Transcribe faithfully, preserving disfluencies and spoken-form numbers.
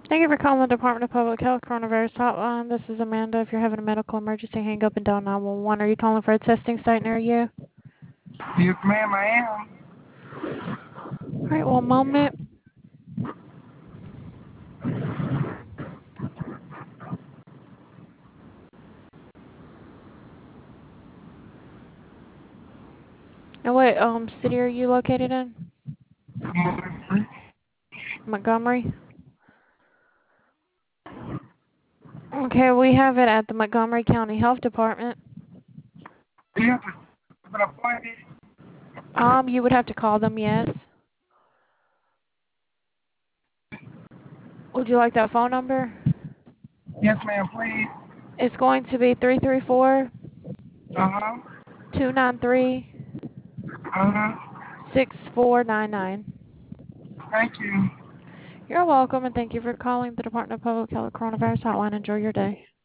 Thank you for calling the Department of Public Health Coronavirus Hotline. This is Amanda. If you're having a medical emergency, hang up and dial nine one one. Are you calling for a testing site near you? Yes, ma'am, I am. All right, one moment. And what um city are you located in? Montgomery. Okay, we have it at the Montgomery County Health Department. Do you have to have an appointment? Um, you would have to call them, yes. Would you like that phone number? Yes, ma'am, please. It's going to be three three four, Uh-huh. two nine three, Uh-huh. six four nine nine. Thank you. You're welcome, and thank you for calling the Department of Public Health Coronavirus Hotline. Enjoy your day.